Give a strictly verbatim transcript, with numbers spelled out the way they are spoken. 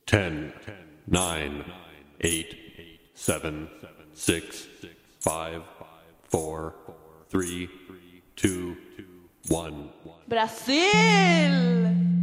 Ten, nine, eight, seven, six, five, four, three, two, one. Brasil!